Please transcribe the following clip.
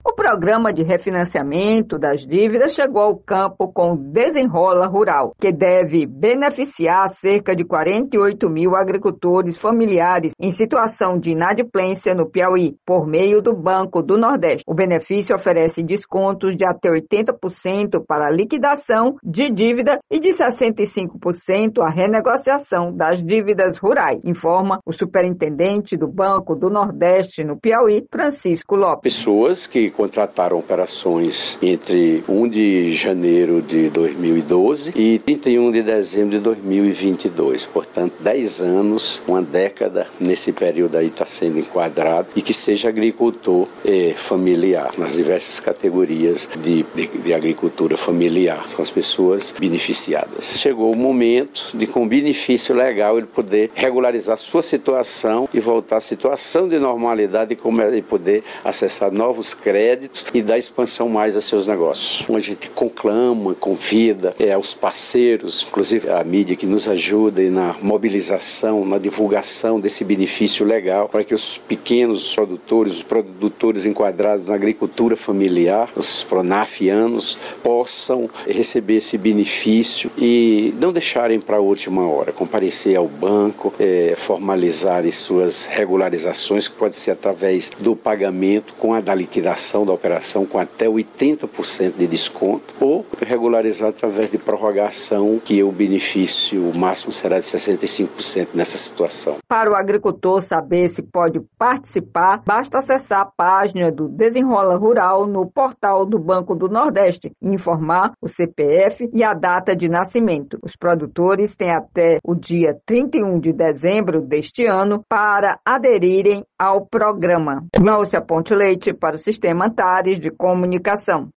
O programa de refinanciamento das dívidas chegou ao campo com o Desenrola Rural, que deve beneficiar cerca de 48 mil agricultores familiares em situação de inadimplência no Piauí, por meio do Banco do Nordeste. O benefício oferece descontos de até 80% para a liquidação de dívida e de 65% a renegociação das dívidas rurais, informa o superintendente do Banco do Nordeste no Piauí, Francisco Lopes. Pessoas que contrataram operações entre 1 de janeiro de 2012 e 31 de dezembro de 2022. Portanto, 10 anos, uma década, nesse período aí está sendo enquadrado, e que seja agricultor familiar, nas diversas categorias de agricultura familiar. São as pessoas beneficiadas. Chegou o momento de, com benefício legal, ele poder regularizar sua situação e voltar à situação de normalidade e poder acessar novos créditos e dar expansão mais a seus negócios. Então, a gente conclama, convida os parceiros, inclusive a mídia, que nos ajuda na mobilização, na divulgação desse benefício legal, para que os pequenos produtores, os produtores enquadrados na agricultura familiar, os pronafianos, possam receber esse benefício e não deixarem para a última hora, comparecer ao banco, formalizarem suas regularizações, que pode ser através do pagamento com a da liquidação da operação com até 80% de desconto, ou regularizar através de prorrogação, que o benefício máximo será de 65% nessa situação. Para o agricultor saber se pode participar, basta acessar a página do Desenrola Rural no portal do Banco do Nordeste e informar o CPF e a data de nascimento. Os produtores têm até o dia 31 de dezembro deste ano para aderirem ao programa. Glaucia Ponte Leite para o Sistema Antares de Comunicação.